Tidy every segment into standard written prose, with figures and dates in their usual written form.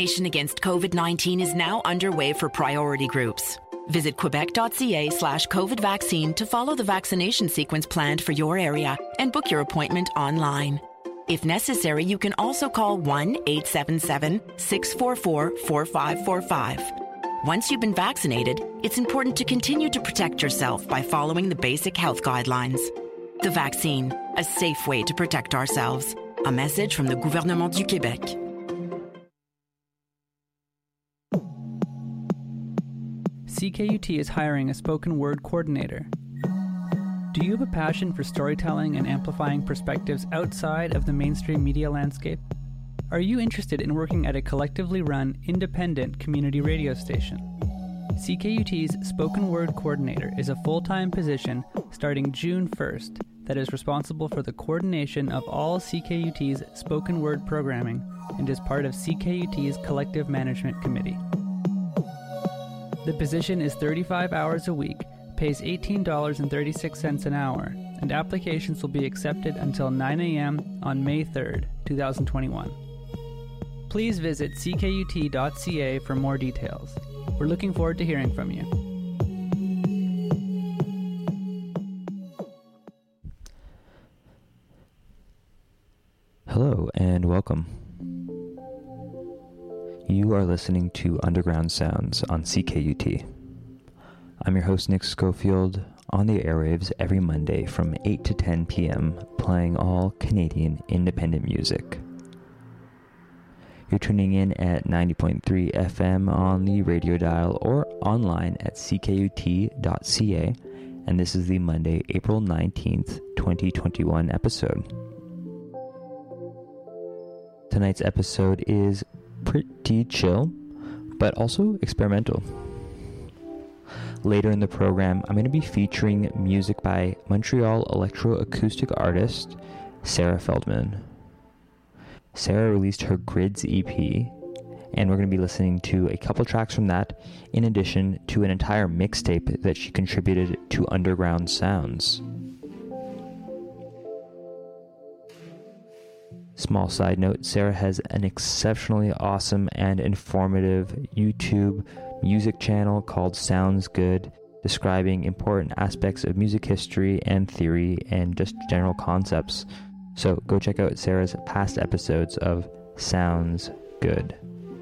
Vaccination against COVID-19 is now underway for priority groups. Visit quebec.ca/COVID vaccine to follow the vaccination sequence planned for your area and book your appointment online. If necessary, you can also call 1-877-644-4545. Once you've been vaccinated, it's important to continue to protect yourself by following the basic health guidelines. The vaccine, a safe way to protect ourselves. A message from the Gouvernement du Québec. CKUT is hiring a spoken word coordinator. Do you have a passion for storytelling and amplifying perspectives outside of the mainstream media landscape? Are you interested in working at a collectively run, independent community radio station? CKUT's spoken word coordinator is a full-time position starting June 1st that is responsible for the coordination of all CKUT's spoken word programming and is part of CKUT's collective management committee. The position is 35 hours a week, pays $18.36 an hour, and applications will be accepted until 9 a.m. on May 3rd, 2021. Please visit ckut.ca for more details. We're looking forward to hearing from you. Hello and welcome. You are listening to Underground Sounds on CKUT. I'm your host, Nick Schofield, on the airwaves every Monday from 8 to 10 p.m., playing all Canadian independent music. You're tuning in at 90.3 FM on the radio dial or online at ckut.ca, and this is the Monday, April 19th, 2021 episode. Tonight's episode is pretty chill, but also experimental. Later in the program, I'm going to be featuring music by Montreal electroacoustic artist Sarah Feldman. Sarah released her Grids EP, and we're going to be listening to a couple tracks from that, in addition to an entire mixtape that she contributed to Underground Sounds. Small side note, Sarah has an exceptionally awesome and informative YouTube music channel called Sounds Good, describing important aspects of music history and theory and just general concepts. So go check out Sarah's past episodes of Sounds Good.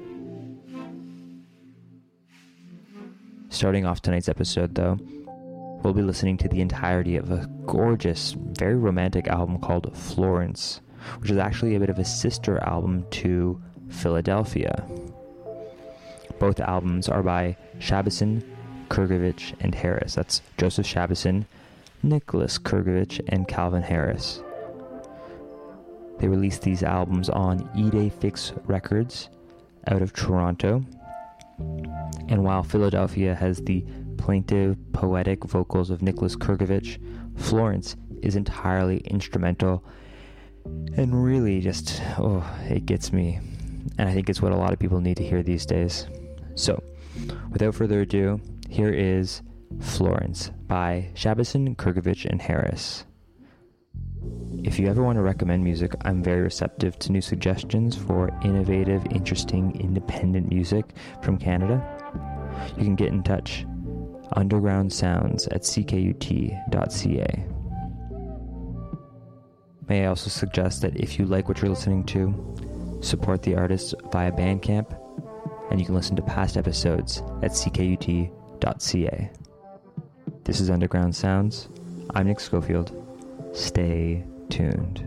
Starting off tonight's episode, though, we'll be listening to the entirety of a gorgeous, very romantic album called Florence, which is actually a bit of a sister album to Philadelphia. Both albums are by Shabison, Kurgovich, and Harris. That's Joseph Shabison, Nicholas Kurgovich, and Calvin Harris. They released these albums on Idéfix Records out of Toronto. And while Philadelphia has the plaintive, poetic vocals of Nicholas Kurgovich, Florence is entirely instrumental and really just, it gets me. And I think it's what a lot of people need to hear these days. So, without further ado, here is Florence by Shabison, Kurgovich, and Harris. If you ever want to recommend music, I'm very receptive to new suggestions for innovative, interesting, independent music from Canada. You can get in touch. Underground Sounds at ckut.ca. May I also suggest that if you like what you're listening to, support the artists via Bandcamp, and you can listen to past episodes at ckut.ca. This is Underground Sounds. I'm Nick Schofield. Stay tuned.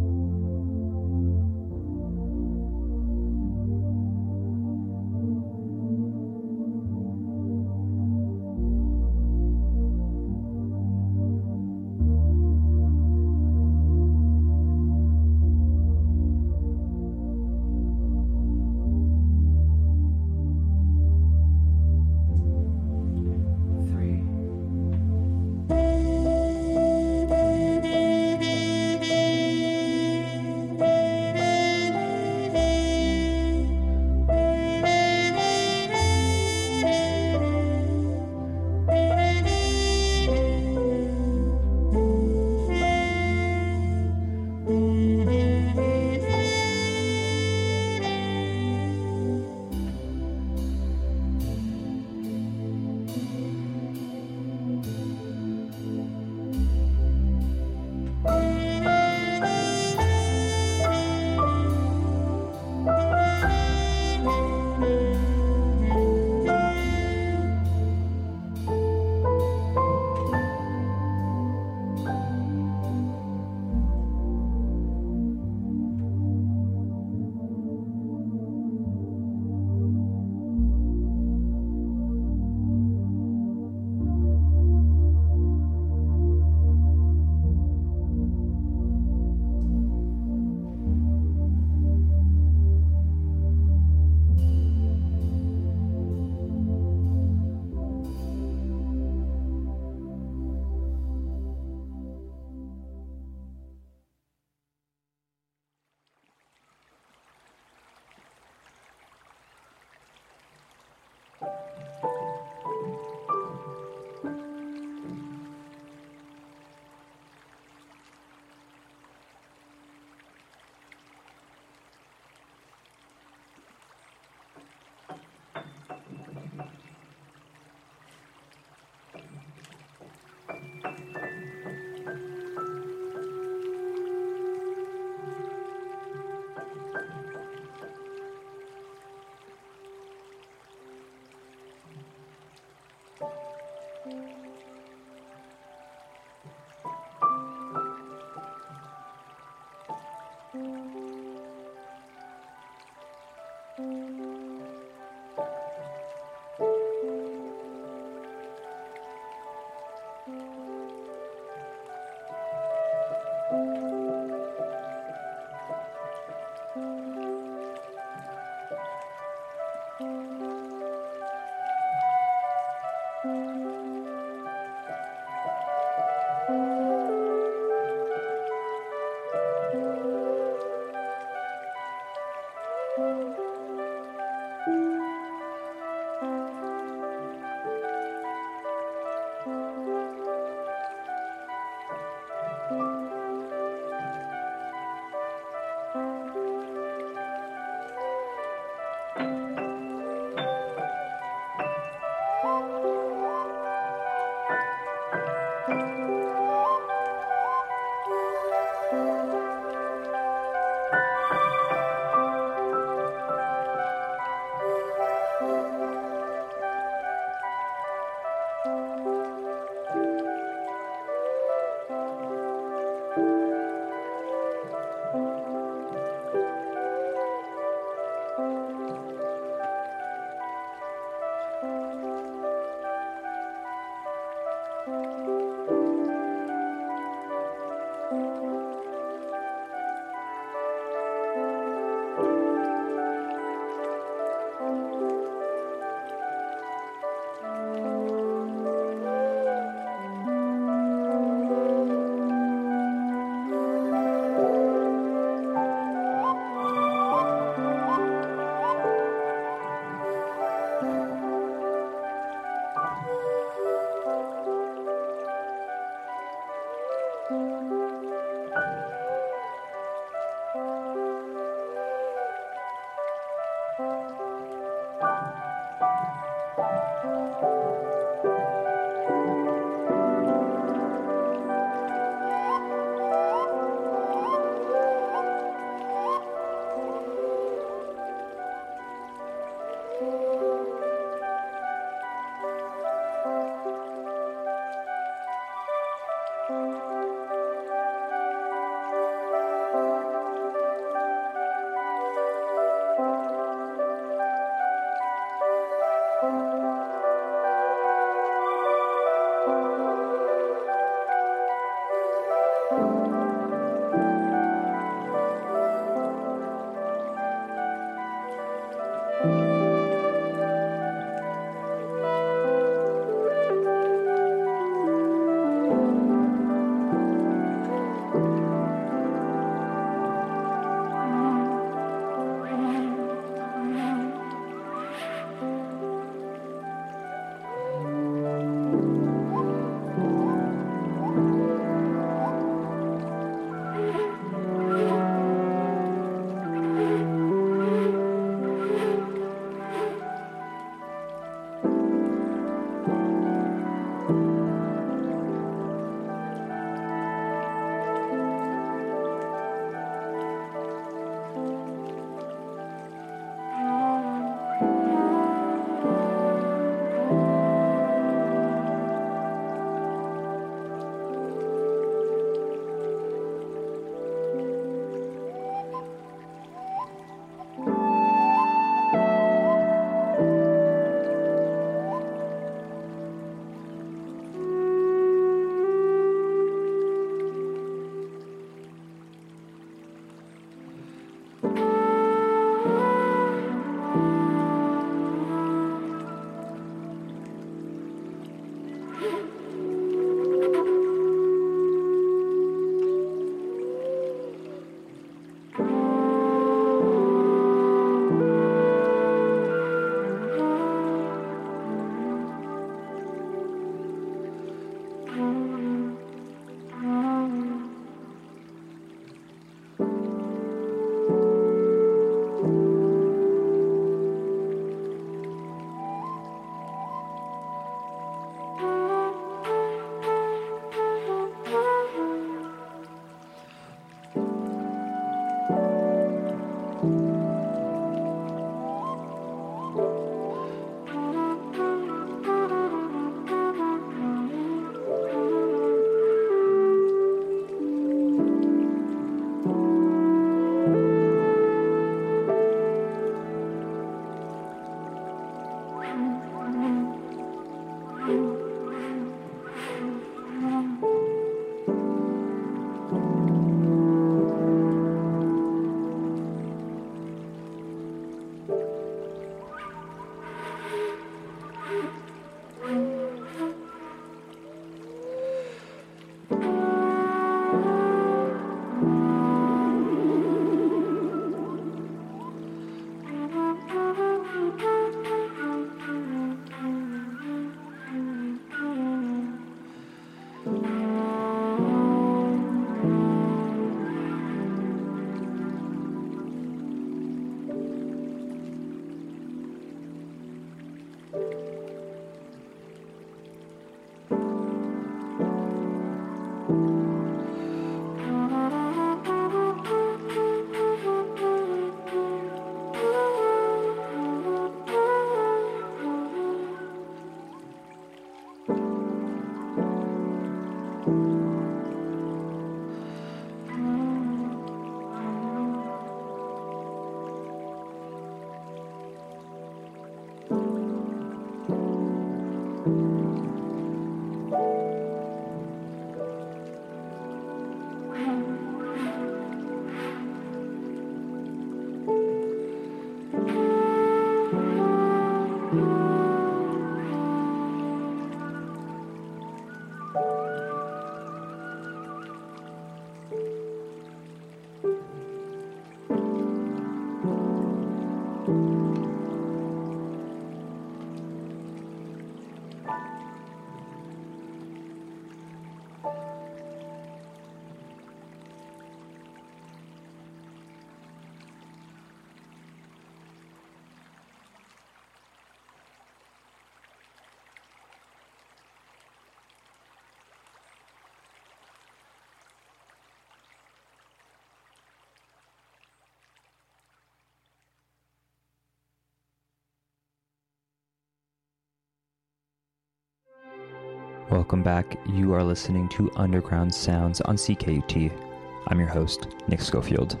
Welcome back. You are listening to Underground Sounds on CKUT. I'm your host, Nick Schofield.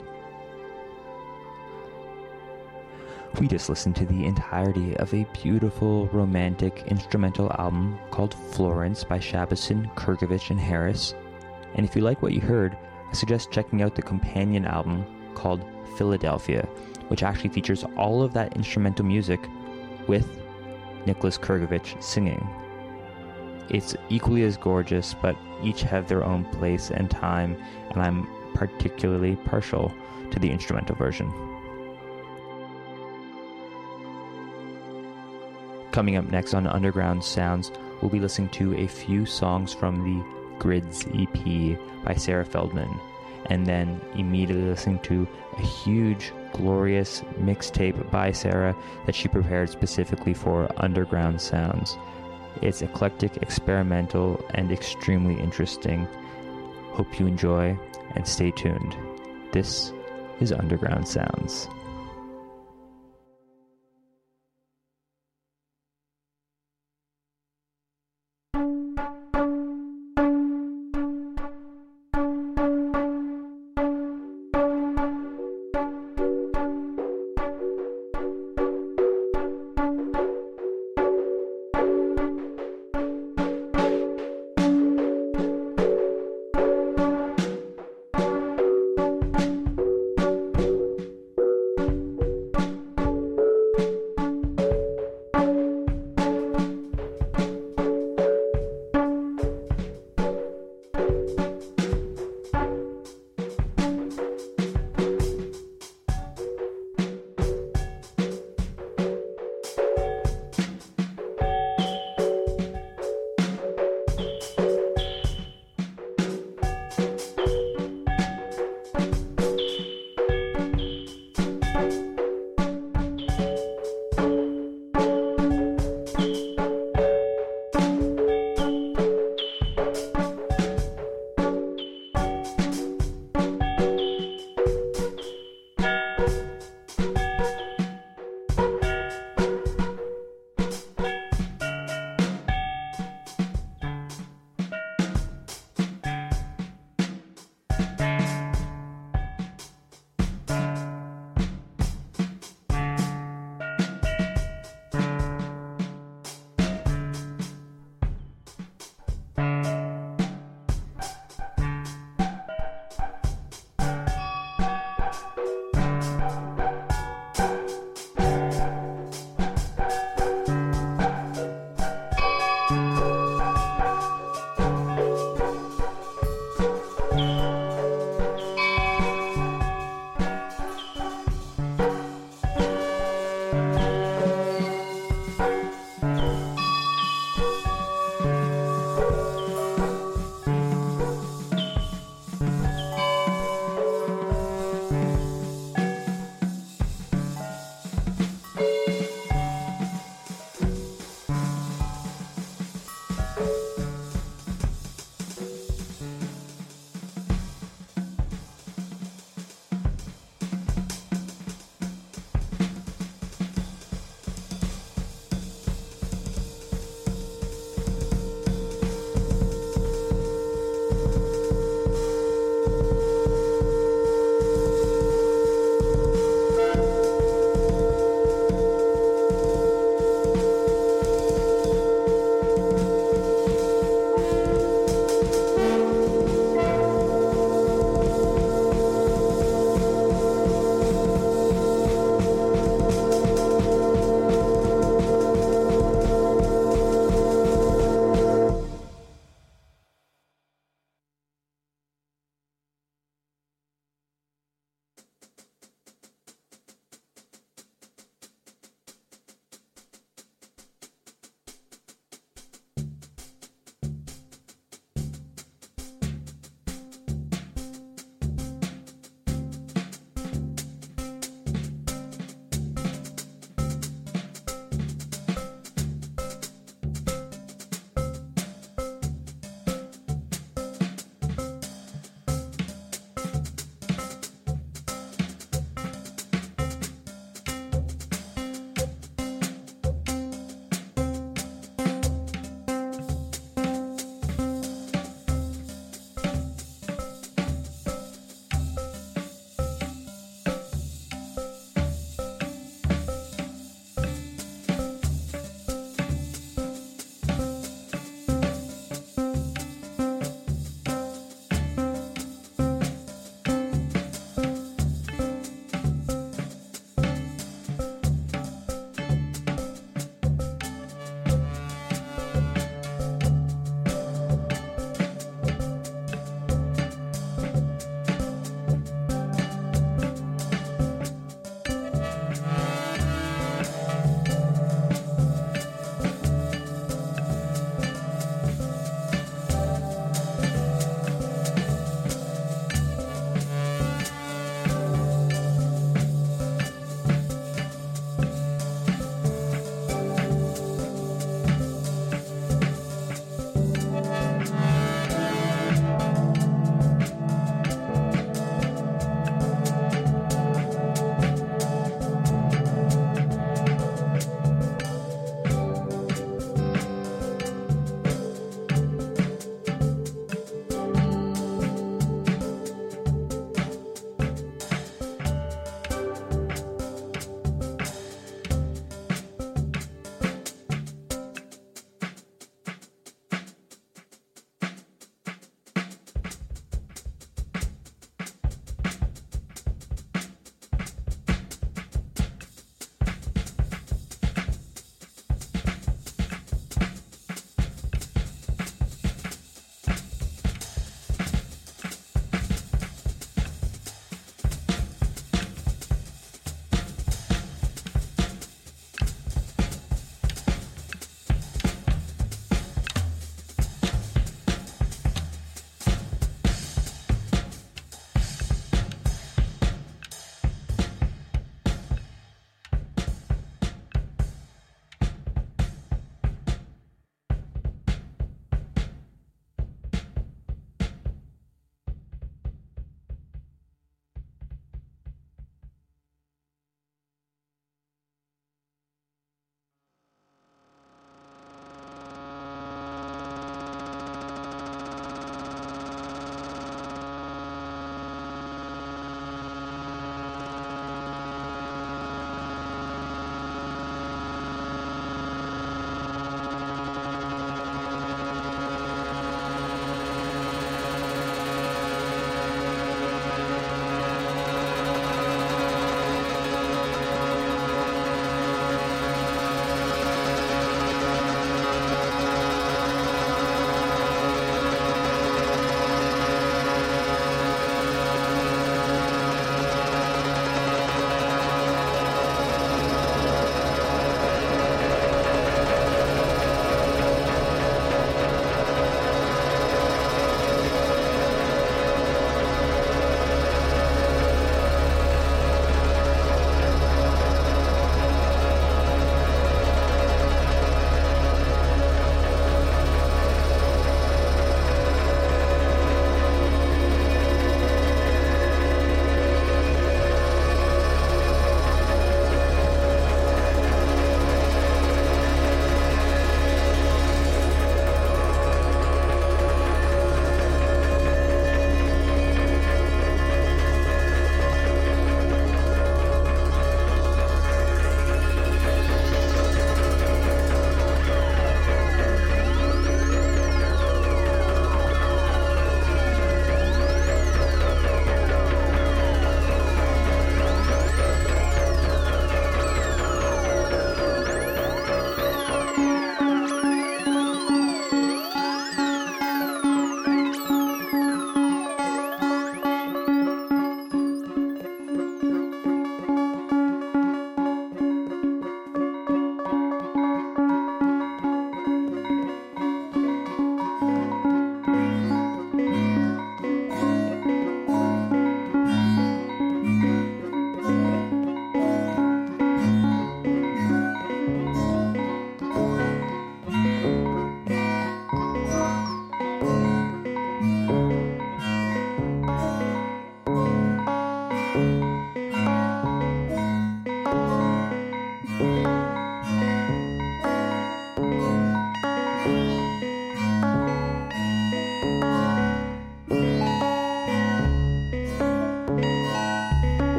We just listened to the entirety of a beautiful romantic instrumental album called Florence by Shabasson, Kurgovich, and Harris. And if you like what you heard, I suggest checking out the companion album called Philadelphia, which actually features all of that instrumental music with Nicholas Kurgovich singing. It's equally as gorgeous, but each have their own place and time, and I'm particularly partial to the instrumental version. Coming up next on Underground Sounds, we'll be listening to a few songs from the Grids EP by Sarah Feldman, and then immediately listening to a huge, glorious mixtape by Sarah that she prepared specifically for Underground Sounds. It's eclectic, experimental, and extremely interesting. Hope you enjoy, and stay tuned. This is Underground Sounds.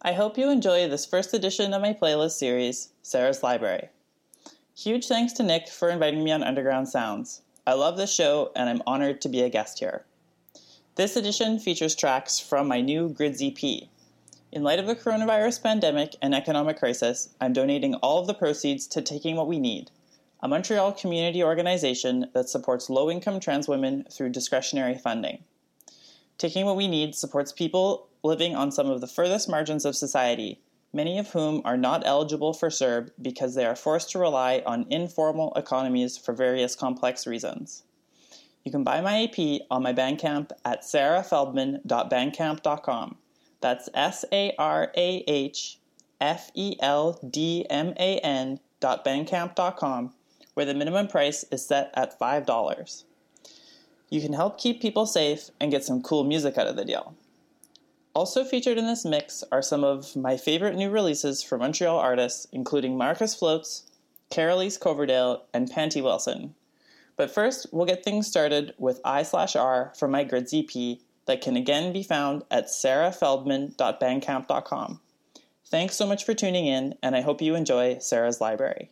I hope you enjoy this first edition of my playlist series, Sarah's Library. Huge thanks to Nick for inviting me on Underground Sounds. I love this show and I'm honored to be a guest here. This edition features tracks from my new Grids EP. In light of the coronavirus pandemic and economic crisis, I'm donating all of the proceeds to Taking What We Need, a Montreal community organization that supports low-income trans women through discretionary funding. Taking What We Need supports people living on some of the furthest margins of society, many of whom are not eligible for CERB because they are forced to rely on informal economies for various complex reasons. You can buy my EP on my Bandcamp at sarahfeldman.bandcamp.com. That's sarahfeldman.bandcamp.com, where the minimum price is set at $5. You can help keep people safe and get some cool music out of the deal. Also featured in this mix are some of my favorite new releases from Montreal artists, including Marcus Floats, Carolise Coverdale, and Panty Wilson. But first, we'll get things started with I/R from my Grids EP that can again be found at sarahfeldman.bandcamp.com. Thanks so much for tuning in, and I hope you enjoy Sarah's Library.